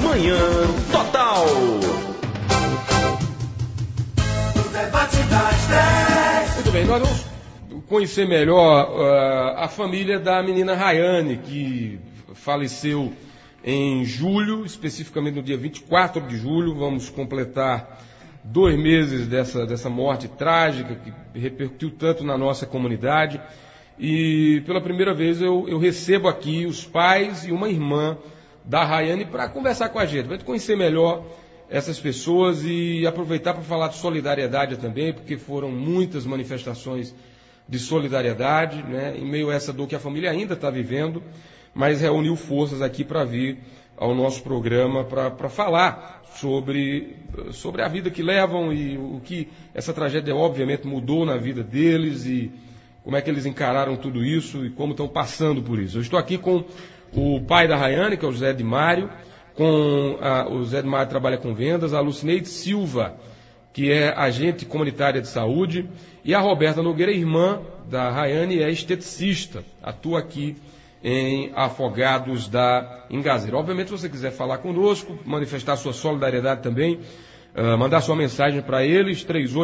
Manhã Total. Muito bem, nós vamos conhecer melhor a família da menina Rayane, que faleceu em julho, especificamente no dia 24 de julho. Vamos completar 2 meses dessa morte trágica que repercutiu tanto na nossa comunidade. E pela primeira vez eu recebo aqui os pais e uma irmã da Rayane para conversar com a gente, para conhecer melhor essas pessoas e aproveitar para falar de solidariedade também, porque foram muitas manifestações de solidariedade, né, em meio a essa dor que a família ainda está vivendo, mas reuniu forças aqui para vir ao nosso programa para falar sobre a vida que levam e o que essa tragédia obviamente mudou na vida deles e como é que eles encararam tudo isso e como estão passando por isso. Eu estou aqui com o pai da Rayane, que é o José de Mário, o José de Mário trabalha com vendas, a Lucineide Silva, que é agente comunitária de saúde, e a Roberta Nogueira, irmã da Rayane, é esteticista, atua aqui em Afogados da Ingazeira. Obviamente, se você quiser falar conosco, manifestar sua solidariedade também, mandar sua mensagem para eles,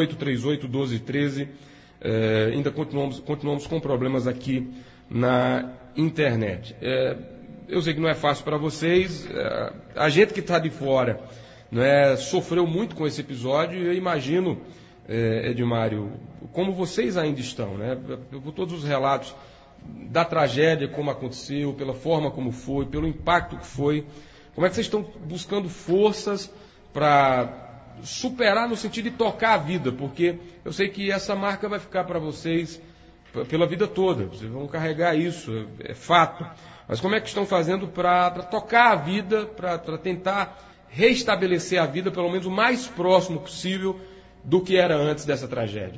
3838-1213. Ainda continuamos com problemas aqui na internet. Eu sei que não é fácil para vocês, a gente que está de fora, né, sofreu muito com esse episódio, e eu imagino, Edmário, como vocês ainda estão, né, por todos os relatos da tragédia, como aconteceu, pela forma como foi, pelo impacto que foi, como é que vocês estão buscando forças para superar no sentido de tocar a vida, porque eu sei que essa marca vai ficar para vocês pela vida toda, vocês vão carregar isso, é fato. Mas como é que estão fazendo para tocar a vida, para tentar restabelecer a vida, pelo menos o mais próximo possível do que era antes dessa tragédia?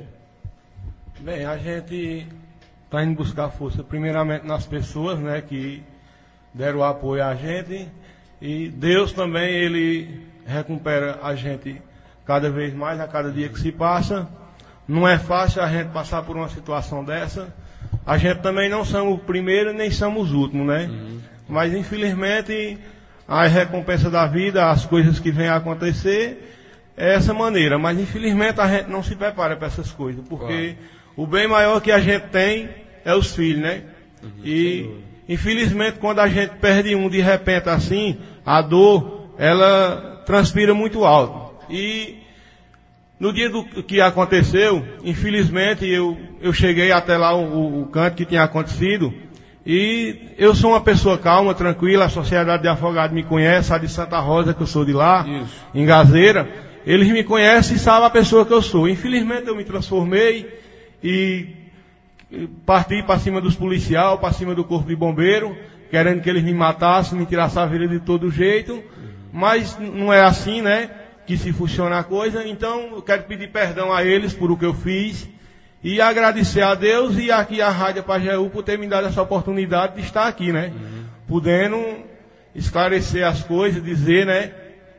Bem, a gente está indo buscar força primeiramente nas pessoas, né, que deram apoio a gente, e Deus também, Ele recupera a gente cada vez mais, a cada dia que se passa. Não é fácil a gente passar por uma situação dessa. A gente também não somos o primeiro nem somos os últimos, né? Mas infelizmente a recompensa da vida, as coisas que vêm a acontecer, é essa maneira. Mas infelizmente a gente não se prepara para essas coisas, porque o bem maior que a gente tem é os filhos, né? E infelizmente quando a gente perde um de repente assim, a dor, ela transpira muito alto. E no dia do que aconteceu, infelizmente eu cheguei até lá o canto que tinha acontecido, e eu sou uma pessoa calma, tranquila, a Sociedade de Afogados me conhece, a de Santa Rosa, que eu sou de lá, em Gazeira, eles me conhecem e sabem a pessoa que eu sou. Infelizmente eu me transformei e parti para cima dos policiais, para cima do corpo de bombeiro, querendo que eles me matassem, me tirassem a vida de todo jeito, mas não é assim, né, que se funciona a coisa. Então eu quero pedir perdão a eles por o que eu fiz e agradecer a Deus e aqui a Rádio Pajeú por ter me dado essa oportunidade de estar aqui, né, podendo esclarecer as coisas, dizer, né.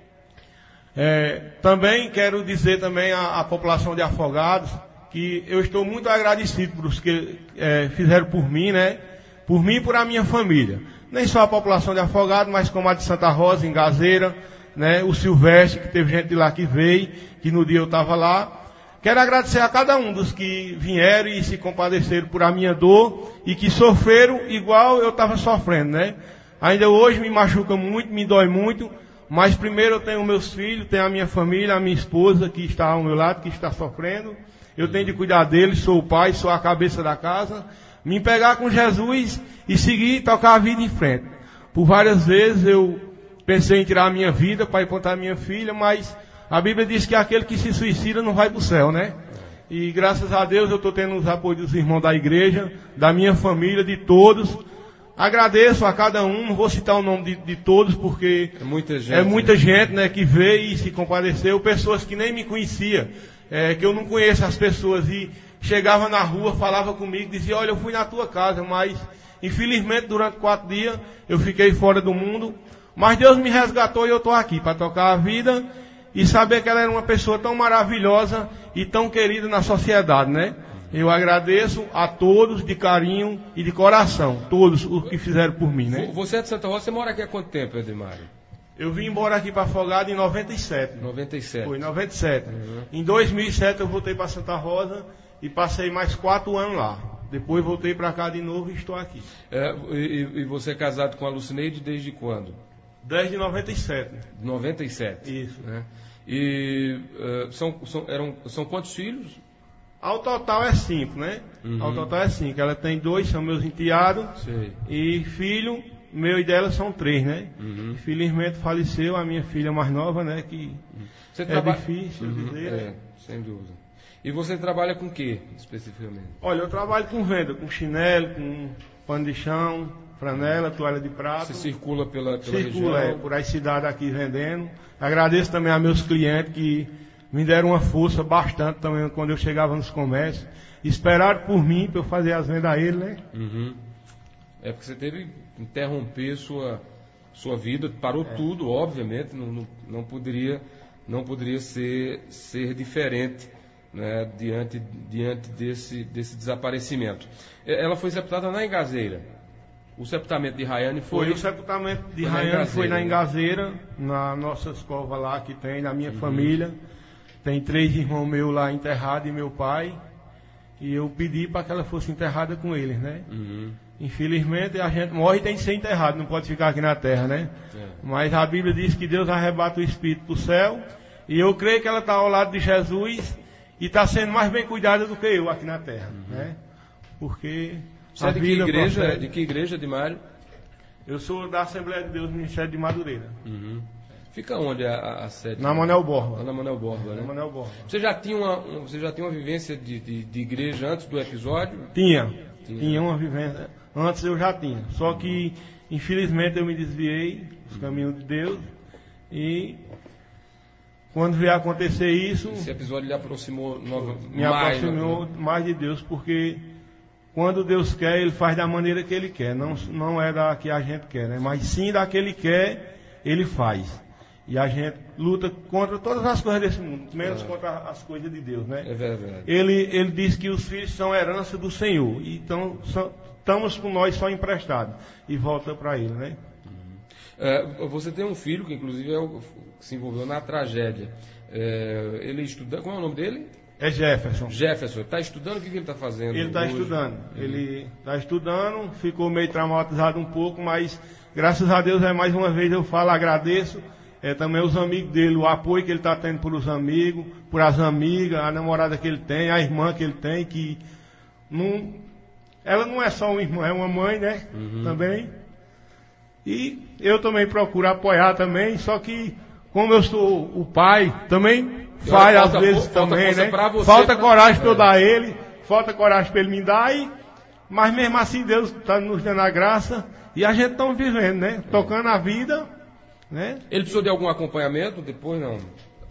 Também quero dizer também à população de Afogados que eu estou muito agradecido por os que fizeram por mim, né, por mim e por a minha família, nem só a população de Afogados, mas como a de Santa Rosa, em Gazeira, né, o Silvestre, que teve gente de lá que veio, que no dia eu estava lá. Quero agradecer a cada um dos que vieram e se compadeceram por a minha dor e que sofreram igual eu estava sofrendo, né. Ainda hoje me machuca muito, me dói muito, mas primeiro eu tenho meus filhos, tenho a minha família, a minha esposa que está ao meu lado, que está sofrendo. Eu tenho de cuidar deles, sou o pai, sou a cabeça da casa, me pegar com Jesus e seguir, tocar a vida em frente. Por várias vezes eu pensei em tirar a minha vida para encontrar a minha filha, mas a Bíblia diz que aquele que se suicida não vai para o céu, né? E graças a Deus eu estou tendo os apoios dos irmãos da igreja, da minha família, de todos. Agradeço a cada um, não vou citar o nome de todos, porque é muita gente, né, que veio e se compadeceu, pessoas que nem me conhecia, que eu não conheço as pessoas, e chegava na rua, falava comigo, dizia, olha, eu fui na tua casa, mas infelizmente durante 4 dias eu fiquei fora do mundo. Mas Deus me resgatou e eu estou aqui para tocar a vida e saber que ela era uma pessoa tão maravilhosa e tão querida na sociedade, né? Eu agradeço a todos de carinho e de coração, todos os que fizeram por mim, né? Você é de Santa Rosa, você mora aqui há quanto tempo, Edmário? Eu vim embora aqui para Afogado em 97. 97. Foi, 97. Em 2007 eu voltei para Santa Rosa e passei mais 4 anos lá. Depois voltei para cá de novo e estou aqui. E você é casado com a Lucineide desde quando? Desde 97. 97. Isso. Né? E são quantos filhos? Ao total é 5, né? Ao total é 5. Ela tem 2, são meus enteados. Sei. E filho, meu e dela são 3, né? Infelizmente faleceu a minha filha mais nova, né? Que Você difícil dizer. É, sem dúvida. E você trabalha com o que, especificamente? Olha, eu trabalho com venda, com chinelo, com pano de chão, franela, toalha de prato. Você circula pela Circula, região? por as cidades aqui vendendo. Agradeço também a meus clientes que me deram uma força bastante também quando eu chegava nos comércios. Esperaram por mim para eu fazer as vendas a ele, né? É porque você teve que interromper sua vida, parou tudo, obviamente, não poderia ser diferente, né, diante desse desaparecimento. Ela foi sepultada na Engazeira. O sepultamento de Rayane foi... O sepultamento de Rayane foi na Engazeira, na nossa escova lá que tem, na minha família. Tem 3 irmãos meus lá enterrados e meu pai. E eu pedi para que ela fosse enterrada com eles, né? Infelizmente a gente morre e tem que ser enterrado, não pode ficar aqui na terra, né? Mas a Bíblia diz que Deus arrebata o espírito para o céu. E eu creio que ela está ao lado de Jesus e está sendo mais bem cuidada do que eu aqui na terra, né? Porque... Você é de que igreja, de Mário? Eu sou da Assembleia de Deus, Ministério de Madureira. Fica onde a sede? Na Manuel Borba. Na Manuel Borba, né? Na Manuel Borba. Você já tinha uma vivência de igreja antes do episódio? Tinha uma vivência. Antes eu já tinha. Só que, infelizmente, eu me desviei dos caminhos de Deus. E quando veio acontecer isso... Esse episódio lhe aproximou mais de Deus, porque... Quando Deus quer, Ele faz da maneira que Ele quer. Não é da que a gente quer, né? Mas sim da que Ele quer, Ele faz. E a gente luta contra todas as coisas desse mundo, menos contra as coisas de Deus, né? É verdade. Ele diz que os filhos são herança do Senhor. Então, estamos com nós só emprestados. E volta para Ele, né? Você tem um filho que, inclusive, se envolveu na tragédia. Ele estuda... Qual é o nome dele? É Jefferson. Jefferson. Está estudando? O que ele está fazendo? Ele está estudando. Ele está estudando, ficou meio traumatizado um pouco, mas graças a Deus, mais uma vez eu falo, agradeço. Também os amigos dele, o apoio que ele está tendo por os amigos, por as amigas, a namorada que ele tem, a irmã que ele tem, que não, ela não é só uma irmã, é uma mãe, né? Também. E eu também procuro apoiar também, só que como eu sou o pai, também faz às vezes também, né? Falta coragem para eu dar a ele, falta coragem para ele me dar, mas mesmo assim Deus está nos dando a graça e a gente está vivendo, né? Tocando a vida, né? Ele precisou de algum acompanhamento depois, não?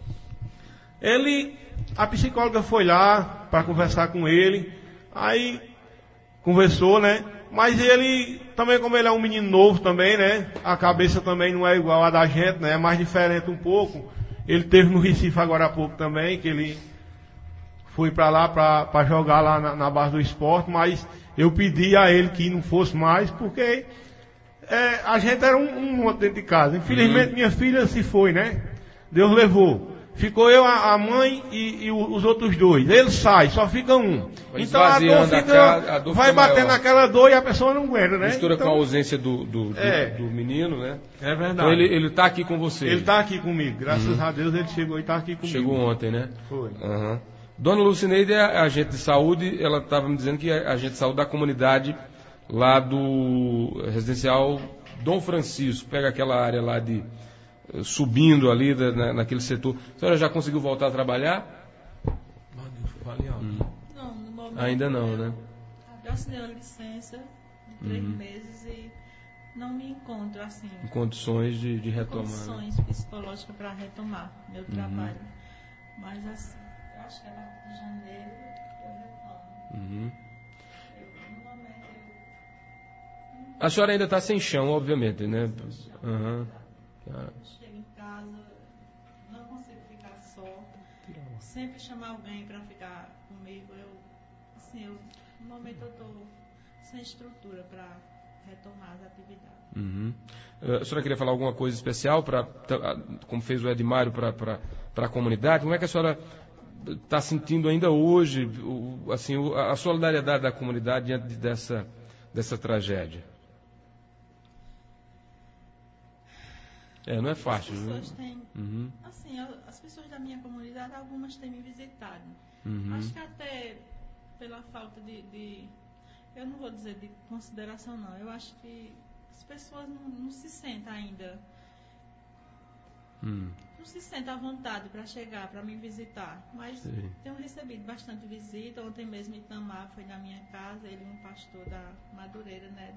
A psicóloga foi lá para conversar com ele, aí conversou, né? Mas ele, também como ele é um menino novo também, né? A cabeça também não é igual a da gente, né? É mais diferente um pouco. Ele teve no Recife agora há pouco também, que ele foi para lá para jogar lá na base do esporte, mas eu pedi a ele que não fosse mais, porque a gente era um monte dentro de casa. Infelizmente minha filha se foi, né? Deus levou. Ficou eu, a mãe e os outros 2. Ele sai, só fica um. Então a dor vai batendo naquela dor e a pessoa não aguenta, né? Mistura com a ausência do menino, né? É verdade. Então ele está aqui com você. Ele está aqui comigo. Graças a Deus ele chegou e está aqui comigo. Chegou ontem, né? Foi. Dona Lucineide é agente de saúde. Ela estava me dizendo que é agente de saúde da comunidade lá do residencial Dom Francisco. Pega aquela área lá subindo ali naquele setor. A senhora já conseguiu voltar a trabalhar? Não, no momento ainda não, né? Eu assinei a licença de 3 meses e não me encontro assim. Em condições de retomar. Condições psicológicas para retomar meu trabalho. Mas assim, eu acho que era de janeiro eu retomo. No momento A senhora ainda está sem chão, obviamente, né? Chego em casa, não consigo ficar só. Sempre chamar alguém para ficar comigo. No momento eu estou sem estrutura para retomar as atividades. Uhum. A senhora queria falar alguma coisa especial, como fez o Edmário, para a comunidade? Como é que a senhora está sentindo ainda hoje a solidariedade da comunidade diante dessa tragédia? Não é fácil. As pessoas têm, uhum. assim, as pessoas da minha comunidade, algumas têm me visitado. Uhum. Acho que até pela falta de, eu não vou dizer de consideração, não. Eu acho que as pessoas não se sentem ainda, não se sentem à vontade para chegar, para me visitar. Mas Sim. tenho recebido bastante visita. Ontem mesmo Itamar foi na minha casa, ele é um pastor da Madureira, né?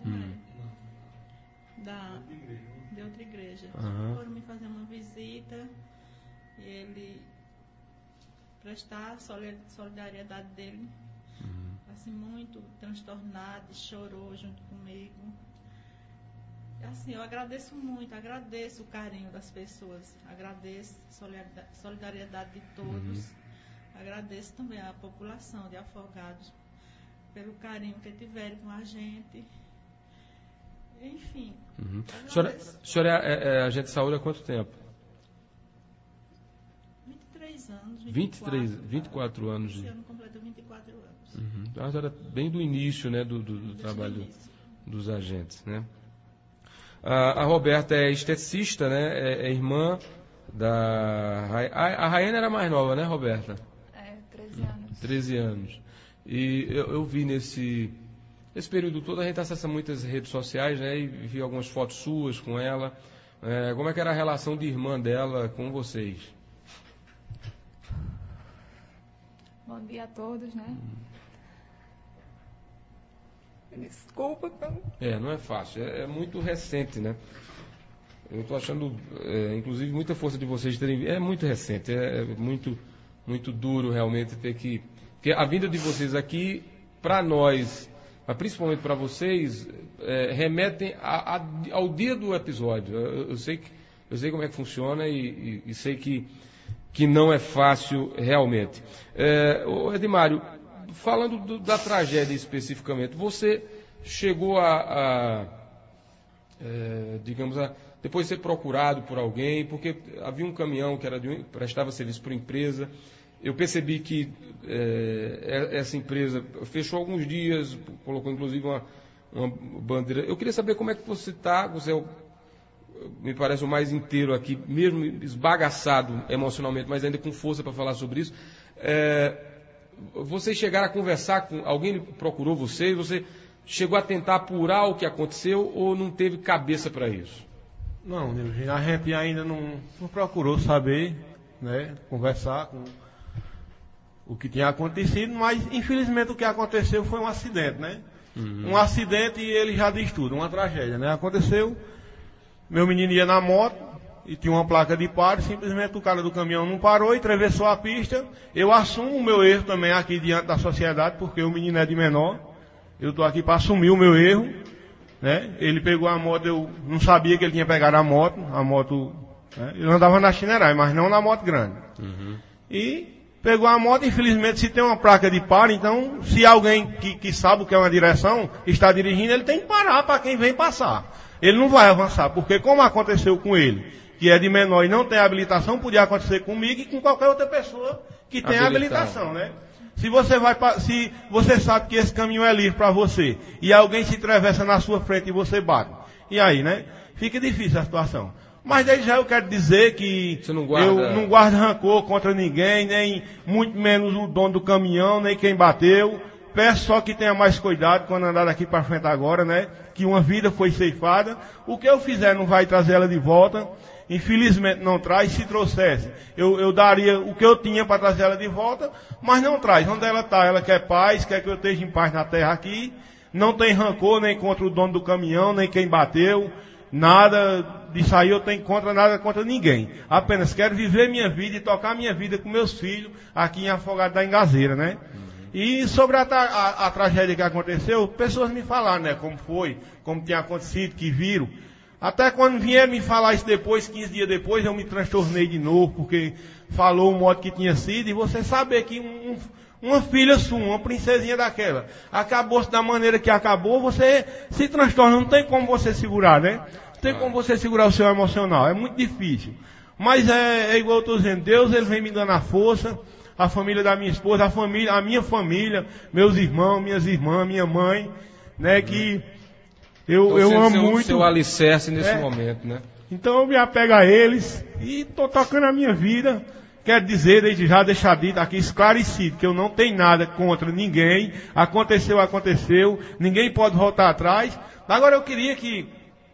De outra igreja. Uhum. Foram me fazer uma visita e ele prestar a solidariedade dele, assim, muito transtornado, chorou junto comigo. Assim, eu agradeço muito, agradeço o carinho das pessoas, agradeço a solidariedade de todos, agradeço também a população de Afogados pelo carinho que tiveram com a gente. Enfim. A senhora é agente de saúde há quanto tempo? 23 anos. 24 anos. Esse ano completou 24 anos. Então, a senhora é bem do início, né, do trabalho dos agentes, né? A Roberta é esteticista, né? É irmã da... A Rayane era mais nova, né, Roberta? 13 anos. 13 anos. E eu vi nesse período todo, a gente acessa muitas redes sociais, né? E vi algumas fotos suas com ela. Como é que era a relação de irmã dela com vocês? Bom dia a todos, né? Desculpa. Não é fácil. É muito recente, né? Eu estou achando, inclusive, muita força de vocês terem... É muito recente. É muito, muito duro, realmente, ter que... Porque a vinda de vocês aqui, para nós... mas principalmente para vocês, remetem ao dia do episódio. Eu sei como é que funciona e sei que não é fácil realmente. Edmário, falando da tragédia especificamente, você chegou digamos, depois de ser procurado por alguém, porque havia um caminhão que prestava serviço para uma empresa. Eu percebi que essa empresa fechou alguns dias, colocou inclusive uma bandeira. Eu queria saber como é que você está, você me parece o mais inteiro aqui, mesmo esbagaçado emocionalmente, mas ainda com força para falar sobre isso. Vocês chegaram a conversar com alguém, procurou vocês, você chegou a tentar apurar o que aconteceu ou não teve cabeça para isso? Não, a gente ainda não procurou saber, né, conversar com o que tinha acontecido, mas infelizmente o que aconteceu foi um acidente, né? Um acidente, e ele já diz tudo, uma tragédia, né? Aconteceu, meu menino ia na moto e tinha uma placa de pare, simplesmente o cara do caminhão não parou e atravessou a pista. Eu assumo o meu erro também aqui diante da sociedade, porque o menino é de menor. Eu estou aqui para assumir o meu erro, né? Ele pegou a moto, eu não sabia que ele tinha pegado a moto, né? Ele andava na Chinerai, mas não na moto grande. E pegou a moto, infelizmente, se tem uma placa de pare, então, se alguém que sabe o que é uma direção, está dirigindo, ele tem que parar para quem vem passar. Ele não vai avançar, porque como aconteceu com ele, que é de menor e não tem habilitação, podia acontecer comigo e com qualquer outra pessoa que tem habilitação, né? Se você sabe que esse caminho é livre para você, e alguém se atravessa na sua frente e você bate, e aí, né? Fica difícil a situação. Mas desde já eu quero dizer que eu não guardo rancor contra ninguém, nem muito menos o dono do caminhão, nem quem bateu. Peço só que tenha mais cuidado quando andar daqui para frente agora, né? Que uma vida foi ceifada. O que eu fizer não vai trazer ela de volta. Infelizmente não traz. Se trouxesse, eu daria o que eu tinha para trazer ela de volta, mas não traz. Onde ela está, ela quer paz, quer que eu esteja em paz na terra aqui. Não tem rancor nem contra o dono do caminhão, nem quem bateu. Nada disso aí eu tenho nada contra ninguém. Apenas quero viver minha vida e tocar minha vida com meus filhos aqui em Afogado da Engazeira, né? E sobre a tragédia que aconteceu, pessoas me falaram, né? Como foi, como tinha acontecido, que viram. Até quando vieram me falar isso depois, 15 dias depois, eu me transtornei de novo, porque falou o modo que tinha sido. E você saber que Uma filha sua, uma princesinha daquela, acabou-se da maneira que acabou, você se transtorna, não tem como você segurar, né? Não tem como você segurar o seu emocional, é muito difícil. Mas é igual eu estou dizendo, Deus ele vem me dando a força, a família da minha esposa, a minha família, meus irmãos, minhas irmãs, minha mãe, né, que eu amo muito. Seu alicerce nesse momento, né? Então eu me apego a eles e estou tocando a minha vida. Quero dizer, desde já deixar dito aqui, esclarecido, que eu não tenho nada contra ninguém. Aconteceu, ninguém pode voltar atrás. Agora eu queria que,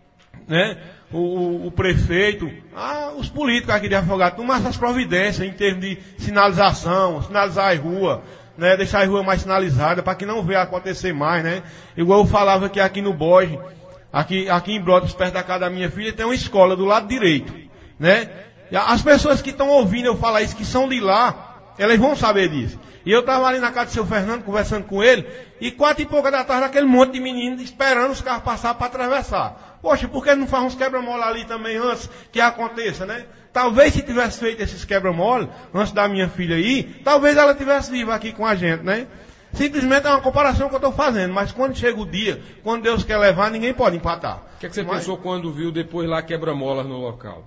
né, o prefeito, os políticos aqui de Afogados, tomassem as providências em termos de sinalização, sinalizar as ruas, né, deixar as ruas mais sinalizadas, para que não venha acontecer mais, né? Igual eu falava que aqui no Borges, aqui em Brotas, perto da casa da minha filha, tem uma escola do lado direito, né? E as pessoas que estão ouvindo eu falar isso, que são de lá, elas vão saber disso. E eu estava ali na casa do seu Fernando, conversando com ele, e 4h pouca da tarde, aquele monte de meninos esperando os carros passar para atravessar. Poxa, por que não faz uns quebra-mola ali também antes que aconteça, né? Talvez se tivesse feito esses quebra-mola, antes da minha filha ir, talvez ela tivesse viva aqui com a gente, né? Simplesmente é uma comparação que eu estou fazendo, mas quando chega o dia, quando Deus quer levar, ninguém pode empatar. O que você pensou quando viu depois lá quebra-molas no local?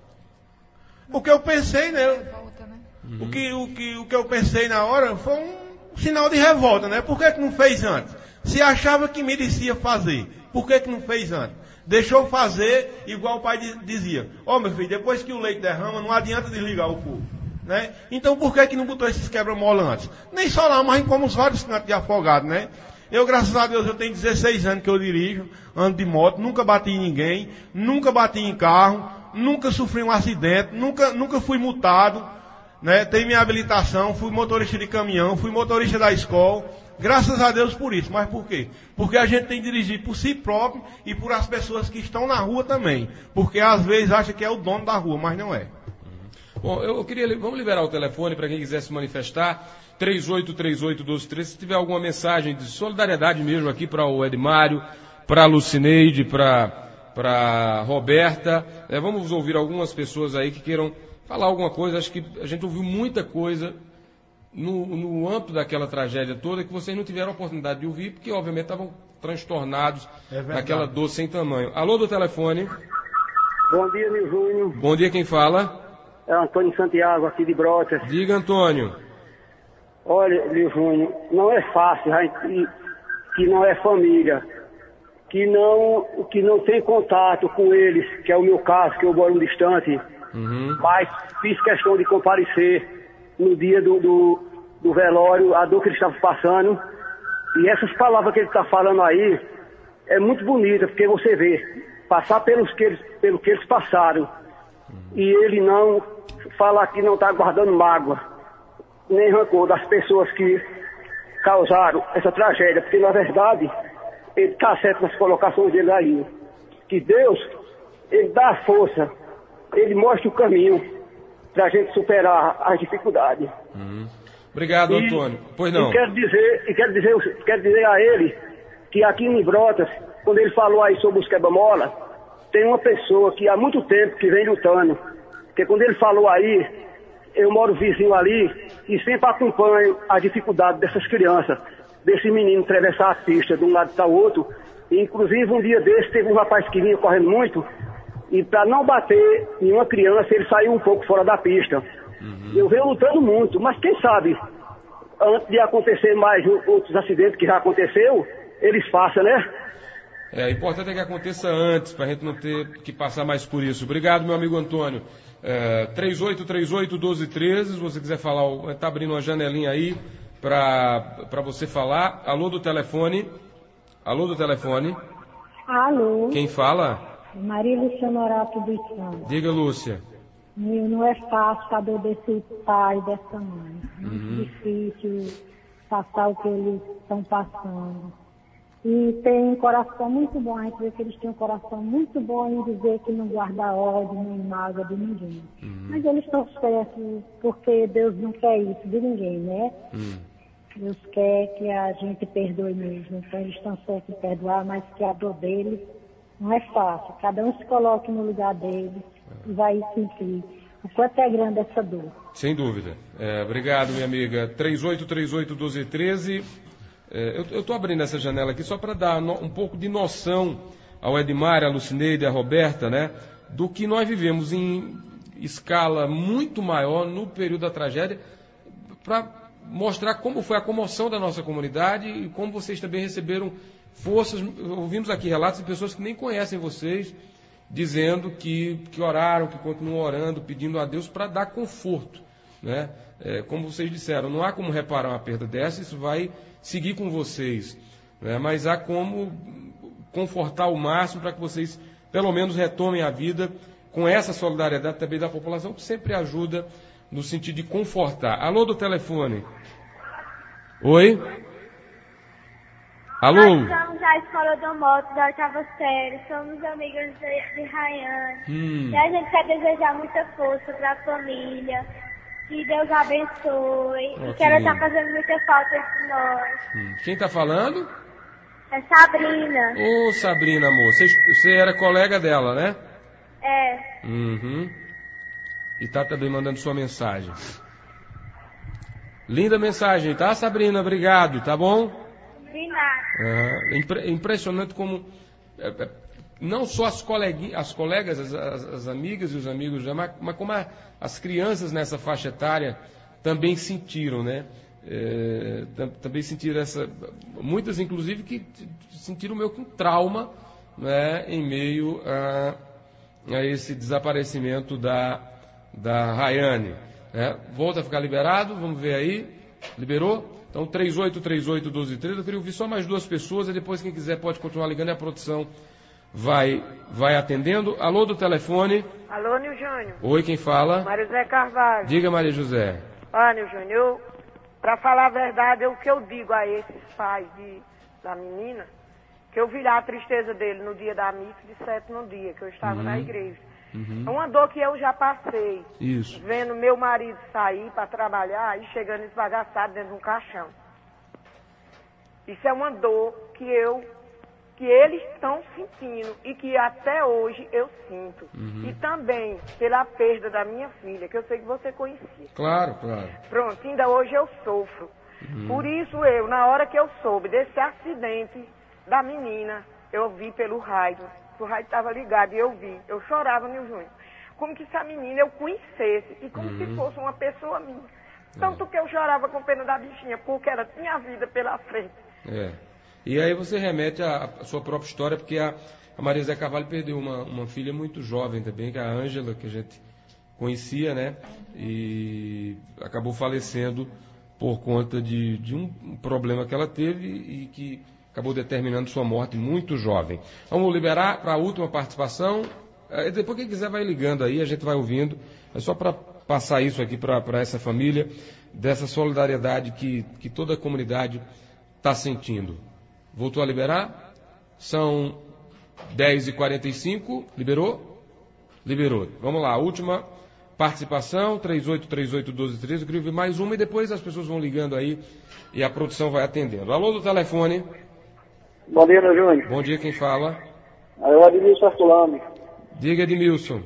O que eu pensei, né? Revolta, né? O que eu pensei na hora foi um sinal de revolta, né? Por que não fez antes? Se achava que merecia fazer, por que não fez antes? Deixou fazer, igual o pai dizia. Meu filho, depois que o leite derrama, não adianta desligar o fogo, né? Então por que não botou esses quebra-mola antes? Nem só lá, mas como os vários cantos de Afogado, né? Eu, graças a Deus, eu tenho 16 anos que eu dirijo, ando de moto, nunca bati em ninguém, nunca bati em carro, nunca sofri um acidente, nunca fui multado, né? Tenho minha habilitação, fui motorista de caminhão, fui motorista da escola, graças a Deus por isso. Mas por quê? Porque a gente tem que dirigir por si próprio e por as pessoas que estão na rua também. Porque às vezes acha que é o dono da rua, mas não é. Bom, vamos liberar o telefone para quem quiser se manifestar. 3838-1213, se tiver alguma mensagem de solidariedade mesmo aqui para o Edmário, para a Lucineide, para Roberta. Vamos ouvir algumas pessoas aí que queiram falar alguma coisa. Acho que a gente ouviu muita coisa no âmbito daquela tragédia toda que vocês não tiveram a oportunidade de ouvir, porque obviamente estavam transtornados naquela dor sem tamanho. Alô do telefone. Bom dia, meu Júnior. Bom dia, quem fala? É Antônio Santiago, aqui de Brotas. Diga, Antônio. Olha, meu Júnior, não é fácil, que não é família, que não tem contato com eles, que é o meu caso, que eu moro distante, mas fiz questão de comparecer no dia do velório, a dor que eles estavam passando, e essas palavras que ele está falando aí, é muito bonita, porque você vê, passar pelo que eles passaram, e ele não falar que não está guardando mágoa, nem rancor das pessoas que causaram essa tragédia, porque na verdade ele está certo nas colocações dele aí, que Deus, ele dá a força, ele mostra o caminho para a gente superar as dificuldades. Obrigado, Antônio. Pois não. E quero dizer a ele que aqui em Brotas, quando ele falou aí sobre os quebra-mola, tem uma pessoa que há muito tempo que vem lutando, porque quando ele falou aí, eu moro vizinho ali e sempre acompanho a dificuldade dessas crianças, desse menino atravessar a pista de um lado para o outro. E, inclusive, um dia desse, teve um rapaz que vinha correndo muito e para não bater em uma criança, ele saiu um pouco fora da pista. Eu venho lutando muito, mas quem sabe, antes de acontecer mais outros acidentes que já aconteceu, eles façam, né? O importante é que aconteça antes, para a gente não ter que passar mais por isso. Obrigado, meu amigo Antônio. 3838-1213, se você quiser falar, está abrindo uma janelinha aí para você falar. Alô do telefone. Alô. Quem fala? Maria Lúcia Norato dos Santos. Diga, Lúcia. Não é fácil a dor desse pai e dessa mãe. Muito difícil passar o que eles estão passando. E tem um coração muito bom, a gente vê que eles têm um coração muito bom em dizer que não guarda ódio nem mágoa de ninguém. Mas eles estão certos, porque Deus não quer isso de ninguém, né? Deus quer que a gente perdoe mesmo. Então eles estão certos em perdoar, mas que a dor deles não é fácil. Cada um se coloque no lugar deles e vai sentir. o quanto é grande essa dor. Sem dúvida. Obrigado, minha amiga. 3838-1213. Eu estou abrindo essa janela aqui só para dar um pouco de noção ao Edmar, à Lucineide, à Roberta, né, do que nós vivemos em escala muito maior no período da tragédia, para mostrar como foi a comoção da nossa comunidade e como vocês também receberam forças. Ouvimos aqui relatos de pessoas que nem conhecem vocês, dizendo que oraram, que continuam orando, pedindo a Deus para dar conforto, né? Como vocês disseram, não há como reparar uma perda dessa, isso vai seguir com vocês, né? Mas há como confortar ao máximo para que vocês, pelo menos, retomem a vida com essa solidariedade também da população, que sempre ajuda no sentido de confortar. Alô do telefone. Oi? Alô? Nós somos da Escola do Moto, da 8ª série, somos amigas de Rayane. E a gente quer desejar muita força para a família, que Deus abençoe, e que ela está fazendo muita falta de nós. Quem está falando? É Sabrina. Ô, Sabrina, amor, você era colega dela, né? É. E tá também mandando sua mensagem. Linda mensagem, tá, Sabrina? Obrigado, tá bom? De nada. Impressionante como não só as colegas, as amigas e os amigos, mas como as crianças nessa faixa etária também sentiram, né? Também sentiram muitas inclusive que sentiram meio que um trauma, né, em meio a esse desaparecimento da Rayane, né? Volta a ficar liberado, vamos ver aí, liberou? Então 3838-1213, eu queria ouvir só mais duas pessoas, e depois quem quiser pode continuar ligando e a produção vai atendendo. Alô do telefone. Alô, Nil Júnior. Oi, quem fala? Maria José Carvalho. Diga, Maria José. Nil Júnior, para falar a verdade, o que eu digo a esses pais da menina, que eu vi lá a tristeza dele no dia da missa de 7º dia, que eu estava na igreja. É uma dor que eu já passei. Isso. Vendo meu marido sair para trabalhar e chegando esbagaçado dentro de um caixão. Isso é uma dor que eles estão sentindo e que até hoje eu sinto. E também pela perda da minha filha, que eu sei que você conhecia. Claro. Pronto, ainda hoje eu sofro. Por isso na hora que eu soube desse acidente da menina, eu vi pelo rádio. O rádio estava ligado e eu vi. Eu chorava, Nil Júnior. Como que essa menina eu conhecesse e como se fosse uma pessoa minha. Tanto que eu chorava com pena da bichinha, porque ela tinha a vida pela frente. E aí você remete à sua própria história, porque a Maria Zé Carvalho perdeu uma filha muito jovem também, que é a Ângela, que a gente conhecia, né? E acabou falecendo por conta de um problema que ela teve e que acabou determinando sua morte muito jovem. Vamos liberar para a última participação. Depois quem quiser vai ligando aí, a gente vai ouvindo. É só para passar isso aqui para essa família, dessa solidariedade que toda a comunidade está sentindo. Voltou a liberar? São 10h45. Liberou? Liberou. Vamos lá, última participação, 3838-1213. Eu queria ouvir mais uma e depois as pessoas vão ligando aí e a produção vai atendendo. Alô do telefone. Bom dia, Nil Júnior. Bom dia, quem fala? É o Admilson Herculano. Diga, Edmilson.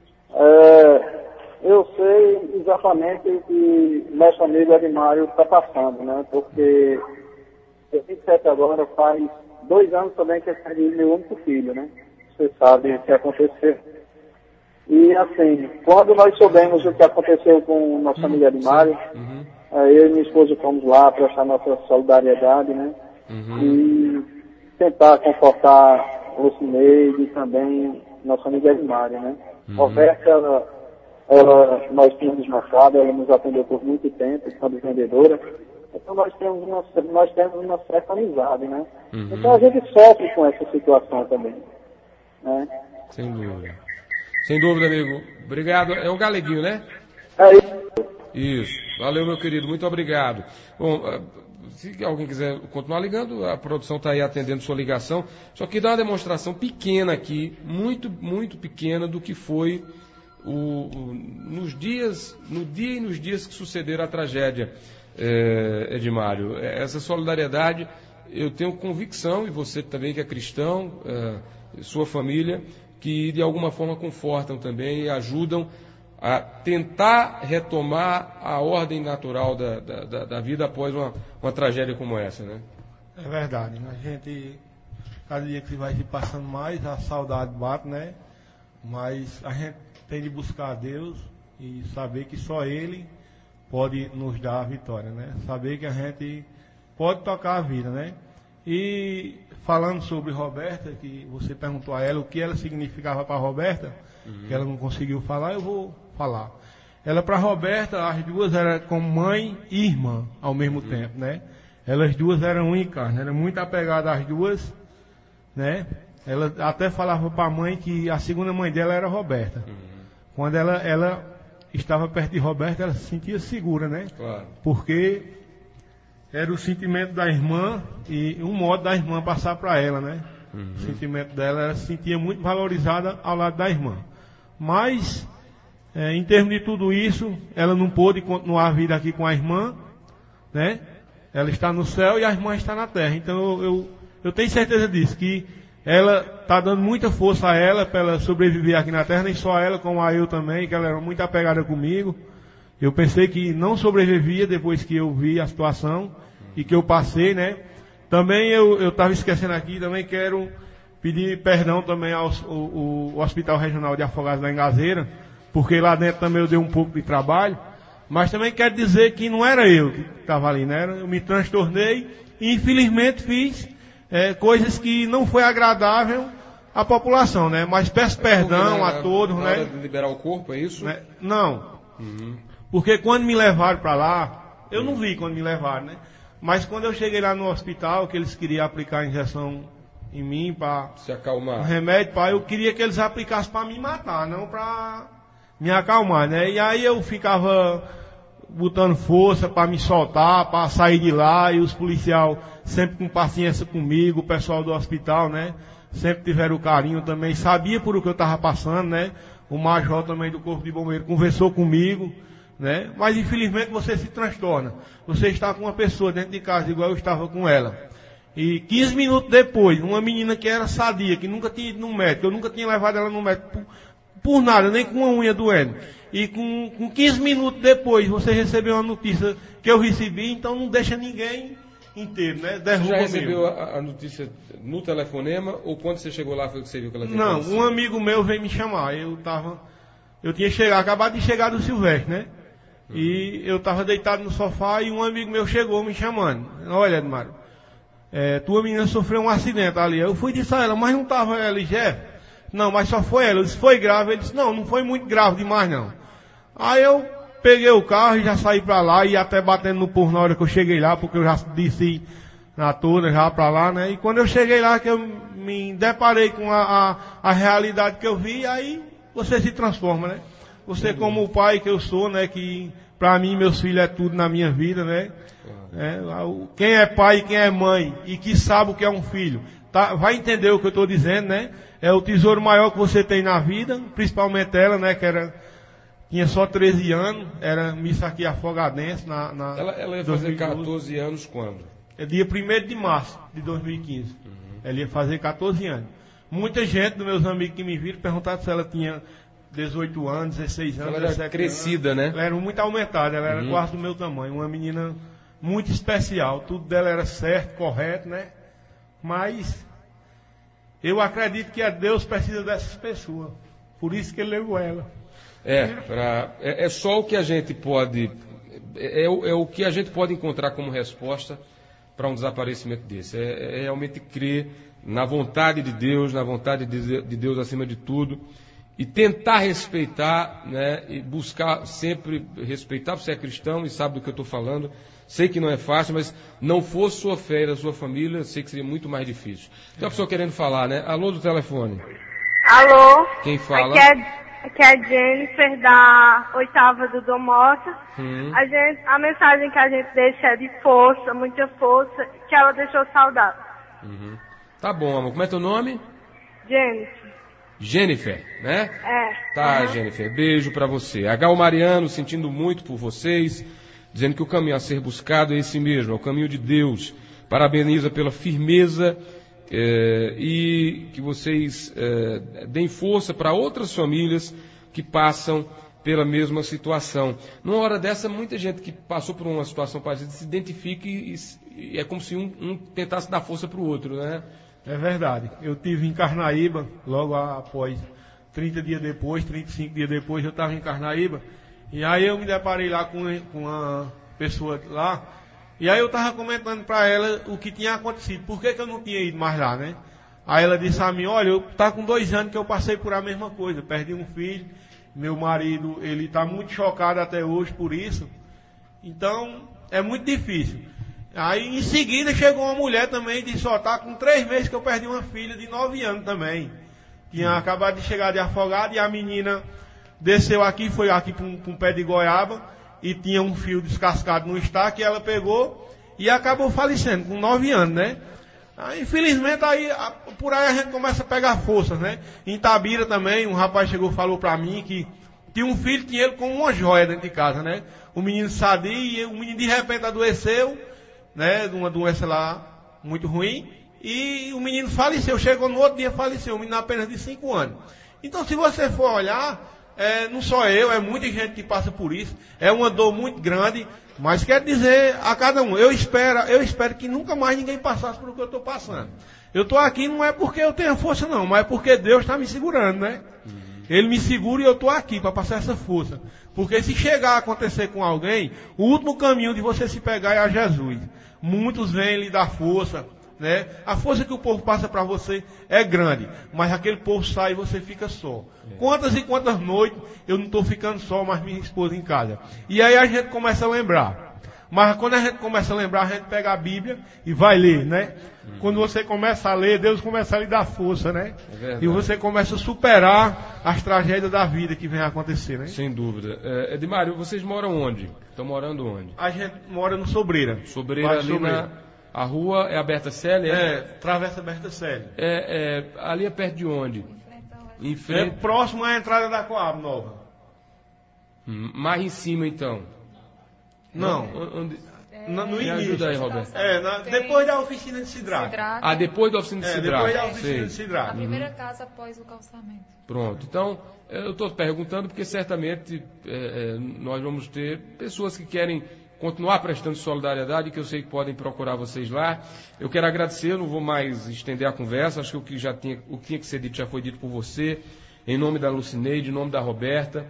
Eu sei exatamente o que nosso amigo Edmário está passando, né? Porque eu 27 agora faz 2 anos também que eu perdi meu único filho, né? Você sabe o que aconteceu. E assim, quando nós soubemos o que aconteceu com nosso amigo Edmário, eu e minha esposa fomos lá prestar nossa solidariedade, né? E tentar confortar o Lucineide e também nossa amiga Edmário, né? Roberta, nós tínhamos marcado, ela nos atendeu por muito tempo, quando vendedora. Então nós temos uma certa amizade, né? Então a gente sofre com essa situação também, né? Sem dúvida. Sem dúvida, amigo. Obrigado. É o Galeguinho, né? É isso. Isso. Valeu, meu querido. Muito obrigado. Bom, se alguém quiser continuar ligando, a produção está aí atendendo sua ligação. Só que dá uma demonstração pequena aqui, muito, muito pequena, do que foi no dia e nos dias que sucederam a tragédia, Edmário. Essa solidariedade, eu tenho convicção, e você também que é cristão, sua família, que de alguma forma confortam também e ajudam a tentar retomar a ordem natural da vida após uma tragédia como essa, né? É verdade. A gente, cada dia que vai se passando mais, a saudade bate, né? Mas a gente tem de buscar a Deus e saber que só Ele pode nos dar a vitória, né? Saber que a gente pode tocar a vida, né? E falando sobre Roberta, que você perguntou a ela o que ela significava para Roberta, que ela não conseguiu falar, eu vou falar. Ela, para Roberta, as duas eram como mãe e irmã ao mesmo tempo, né? Elas duas eram unha e carne, era muito apegada às duas, né? Ela até falava para a mãe que a segunda mãe dela era Roberta. Quando ela estava perto de Roberta, ela se sentia segura, né? Claro. Porque era o sentimento da irmã e um modo da irmã passar para ela, né? O sentimento dela, ela se sentia muito valorizada ao lado da irmã. Mas, em termos de tudo isso, ela não pôde continuar a vida aqui com a irmã, né? Ela está no céu e a irmã está na terra. Então eu tenho certeza disso, que ela está dando muita força a ela para ela sobreviver aqui na terra, nem só ela, como a eu também, que ela era muito apegada comigo. Eu pensei que não sobrevivia depois que eu vi a situação e que eu passei, né? Também eu estava esquecendo aqui, também quero pedir perdão também ao Hospital Regional de Afogados da Engazeira, porque lá dentro também eu dei um pouco de trabalho, mas também quero dizer que não era eu que estava ali, né? Eu me transtornei e infelizmente fiz coisas que não foi agradável à população, né? Mas peço perdão a todos, né? Hora de liberar o corpo, é isso? Né? Não. Porque quando me levaram para lá, eu não vi quando me levaram, né? Mas quando eu cheguei lá no hospital, que eles queriam aplicar a injeção em mim para se acalmar, um remédio, eu queria que eles aplicassem para me matar, não para me acalmar, né? E aí eu ficava botando força para me soltar, para sair de lá, e os policiais sempre com paciência comigo, o pessoal do hospital, né? Sempre tiveram carinho também, sabia por o que eu estava passando, né? O major também do Corpo de Bombeiro conversou comigo, né? Mas infelizmente você se transtorna. Você está com uma pessoa dentro de casa igual eu estava com ela. E 15 minutos depois, uma menina que era sadia, que nunca tinha ido no médico, eu nunca tinha levado ela no médico por nada, nem com uma unha doendo. E com 15 minutos depois você recebeu uma notícia que eu recebi, então não deixa ninguém inteiro, né? Derruba. Você já recebeu a notícia no telefonema ou quando você chegou lá foi que você viu que ela tinha Não, acontecido? um amigo meu veio me chamar. Eu tinha acabado de chegar do Silvestre, né? E eu estava deitado no sofá e um amigo meu chegou me chamando. Olha, Edmário, tua menina sofreu um acidente ali. Eu fui e disse a ela, mas não estava ela, Jeff? Não, mas só foi ela. Eu disse, foi grave? Ele disse, não foi muito grave demais não. Aí eu peguei o carro e já saí para lá e até batendo no porro na hora que eu cheguei lá, porque eu já disse na toda já para lá, né? E quando eu cheguei lá, que eu me deparei com a realidade que eu vi, aí você se transforma, né? Você como o pai que eu sou, né? Que para mim meus filhos é tudo na minha vida, né? Quem é pai e quem é mãe e que sabe o que é um filho, vai entender o que eu estou dizendo, né? É o tesouro maior que você tem na vida, principalmente ela, né? Que tinha só 13 anos, era missa aqui afogadense. Ela ia fazer 14 anos quando? É dia 1º de março de 2015. Ela ia fazer 14 anos. Muita gente dos meus amigos que me viram perguntaram se ela tinha 18 anos, 16 anos, ela era crescida, anos. Né? Ela era muito aumentada, ela era quase do meu tamanho. Uma menina muito especial. Tudo dela era certo, correto, né? Mas eu acredito que Deus precisa dessas pessoas. Por isso que Ele levou ela. É só o que a gente pode... É o que a gente pode encontrar como resposta para um desaparecimento desse. É realmente crer na vontade de Deus, na vontade de Deus acima de tudo. E tentar respeitar, né, e buscar sempre respeitar. Você é cristão e sabe do que eu estou falando. Sei que não é fácil, mas não fosse sua fé e da sua família, sei que seria muito mais difícil. Tem uma pessoa querendo falar, né? Alô do telefone. Alô? Quem fala? Aqui é a Jennifer, da 8ª do Dom Mota. A mensagem que a gente deixa é de força, muita força, que ela deixou saudade. Tá bom, amor. Como é teu nome? Jennifer, né? Tá, Jennifer. Beijo pra você. A Gal Mariano, sentindo muito por vocês, dizendo que o caminho a ser buscado é esse mesmo, é o caminho de Deus. Parabeniza pela firmeza e que vocês deem força para outras famílias que passam pela mesma situação. Numa hora dessa, muita gente que passou por uma situação parecida se identifica e é como se um tentasse dar força para o outro, né? É verdade. Eu tive em Carnaíba, logo após 30 dias depois, 35 dias depois, eu estava em Carnaíba. E aí eu me deparei lá com uma pessoa lá. E aí eu estava comentando para ela o que tinha acontecido. Por que eu não tinha ido mais lá, né? Aí ela disse a mim, olha, eu tá com 2 anos que eu passei por a mesma coisa. Perdi um filho. Meu marido, ele está muito chocado até hoje por isso. Então, é muito difícil. Aí, em seguida, chegou uma mulher também e disse, ó, tá com 3 meses que eu perdi uma filha de 9 anos também. Tinha acabado de chegar de Afogado e a menina desceu aqui, foi aqui para um pé de goiaba e tinha um fio descascado no estaque e ela pegou e acabou falecendo com 9 anos, né? Aí, infelizmente, por aí a gente começa a pegar forças, né? Em Itabira também, um rapaz chegou e falou pra mim que tinha um filho, tinha ele com uma joia dentro de casa, né? O menino sadio e o menino de repente adoeceu, né? De uma doença lá muito ruim. E o menino faleceu, chegou no outro dia faleceu, o menino apenas de 5 anos. Então, se você for olhar, não só eu, é muita gente que passa por isso. É uma dor muito grande. Mas quero dizer a cada um, eu espero que nunca mais ninguém passasse por o que eu estou passando. Eu estou aqui não é porque eu tenho força não, mas é porque Deus está me segurando, né? Ele me segura e eu estou aqui para passar essa força. Porque se chegar a acontecer com alguém, o último caminho de você se pegar é a Jesus. Muitos vêm lhe dar força, né? A força que o povo passa para você é grande, mas aquele povo sai e você fica só. Quantas e quantas noites eu não estou ficando só, mas minha esposa em casa. E aí a gente começa a lembrar. Mas quando a gente começa a lembrar, a gente pega a Bíblia e vai ler, né? Quando você começa a ler, Deus começa a lhe dar força, né? E você começa a superar as tragédias da vida que vem a acontecer, né? Sem dúvida. Edmário, vocês moram onde? Estão morando onde? A gente mora no Sobreira. Sobreira ali a rua é Aberta Célia? Travessa Aberta Célia. Ali é perto de onde? Em frente. Próximo à entrada da Coab Nova. Mais em cima, então? Não. No Me início. ajuda aí, Roberto. Depois da oficina de Sidraque. Depois da oficina de Sidraque. Depois da oficina de Sidraque. A primeira casa após o calçamento. Pronto. Então, eu estou perguntando porque certamente nós vamos ter pessoas que querem continuar prestando solidariedade, que eu sei que podem procurar vocês lá. Eu quero agradecer, não vou mais estender a conversa, acho que o que tinha que ser dito já foi dito por você, em nome da Lucineide, em nome da Roberta.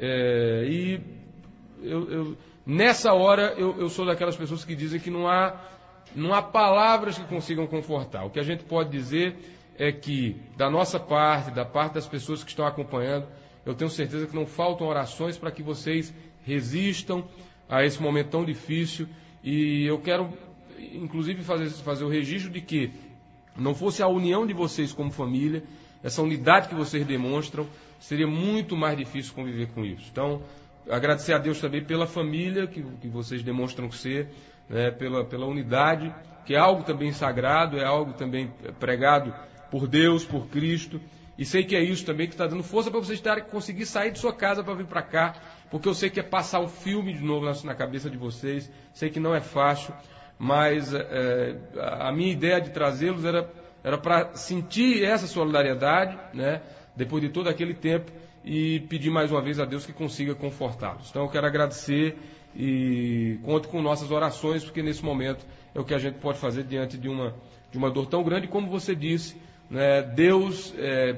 Nessa hora, eu sou daquelas pessoas que dizem que não há palavras que consigam confortar. O que a gente pode dizer é que, da nossa parte, da parte das pessoas que estão acompanhando, eu tenho certeza que não faltam orações para que vocês resistam a esse momento tão difícil. E eu quero, inclusive, fazer o registro de que não fosse a união de vocês como família, essa unidade que vocês demonstram, seria muito mais difícil conviver com isso. Então, agradecer a Deus também pela família que vocês demonstram ser, né, pela unidade, que é algo também sagrado, é algo também pregado por Deus, por Cristo. E sei que é isso também que está dando força para vocês conseguir sair de sua casa para vir para cá, porque eu sei que é passar um filme de novo na cabeça de vocês, sei que não é fácil, mas a minha ideia de trazê-los era para sentir essa solidariedade, né, depois de todo aquele tempo, e pedir mais uma vez a Deus que consiga confortá-los. Então eu quero agradecer e conto com nossas orações, porque nesse momento é o que a gente pode fazer diante de uma dor tão grande, como você disse, né, Deus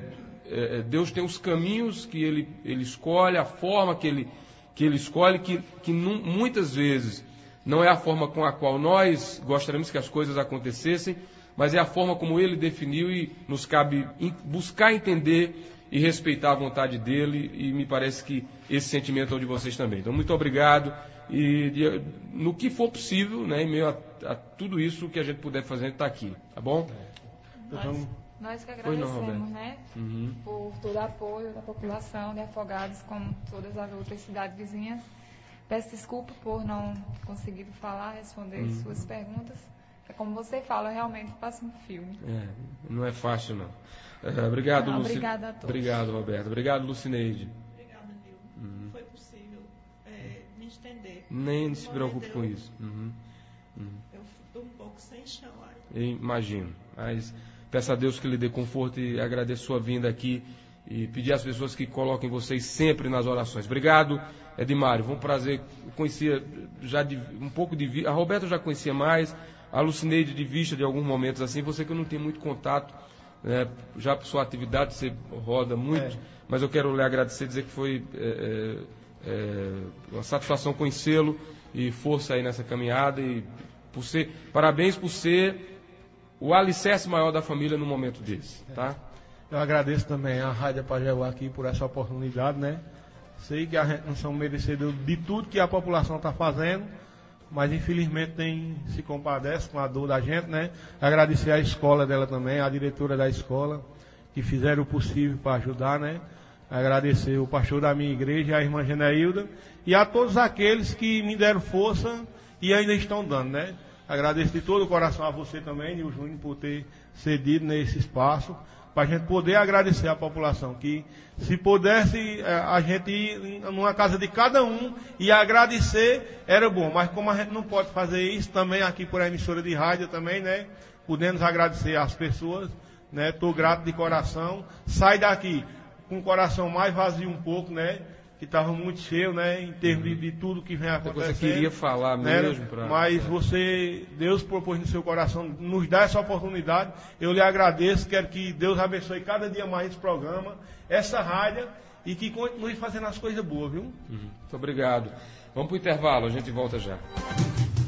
tem os caminhos que Ele escolhe, a forma que Ele escolhe, que muitas vezes não é a forma com a qual nós gostaríamos que as coisas acontecessem, mas é a forma como Ele definiu e nos cabe buscar entender e respeitar a vontade dEle, e me parece que esse sentimento é o de vocês também. Então, muito obrigado, e no que for possível, né, em meio a tudo isso que a gente puder fazer, a gente está aqui, tá bom? Nós que agradecemos, né, por todo o apoio da população de Afogados, como todas as outras cidades vizinhas. Peço desculpa por não conseguir falar, responder suas perguntas. É como você fala, realmente passa um filme. Não é fácil, não. Obrigado, Luci. Obrigada a todos. Obrigado, Roberto. Obrigado, Lucineide. Obrigada, Nil. Não foi possível me estender. Nem se preocupe com isso. Eu estou um pouco sem chão. Imagino. Mas peço a Deus que lhe dê conforto e agradeço sua vinda aqui e pedir às pessoas que coloquem vocês sempre nas orações. Obrigado, Edmário. Foi um prazer. Eu conhecia já um pouco de vista. A Roberta eu já conhecia mais, a Lucineide de vista de alguns momentos assim. Você que eu não tenho muito contato, né, já por sua atividade, você roda muito, mas eu quero lhe agradecer, dizer que foi uma satisfação conhecê-lo e força aí nessa caminhada. E parabéns por ser o alicerce maior da família no momento desse, tá? Eu agradeço também a Rádio Pajeú aqui por essa oportunidade, né? Sei que a gente não somos merecedores de tudo que a população está fazendo, mas infelizmente se compadece com a dor da gente, né? Agradecer a escola dela também, a diretora da escola, que fizeram o possível para ajudar, né? Agradecer o pastor da minha igreja, a irmã Geneilda, e a todos aqueles que me deram força e ainda estão dando, né? Agradeço de todo o coração a você também, Nil Júnior, por ter cedido nesse espaço, para a gente poder agradecer à população, que se pudesse a gente ir numa casa de cada um e agradecer, era bom, mas como a gente não pode fazer isso, também aqui por a emissora de rádio também, né? Podemos agradecer às pessoas, né? Estou grato de coração, sai daqui com o coração mais vazio um pouco, né? Que estava muito cheio, né? Em termos de tudo que vem acontecendo. Você queria falar mesmo, né? Mas Deus propôs no seu coração, nos dá essa oportunidade. Eu lhe agradeço, quero que Deus abençoe cada dia mais esse programa, essa rádio, e que continue fazendo as coisas boas, viu? Muito obrigado. Vamos para o intervalo, a gente volta já.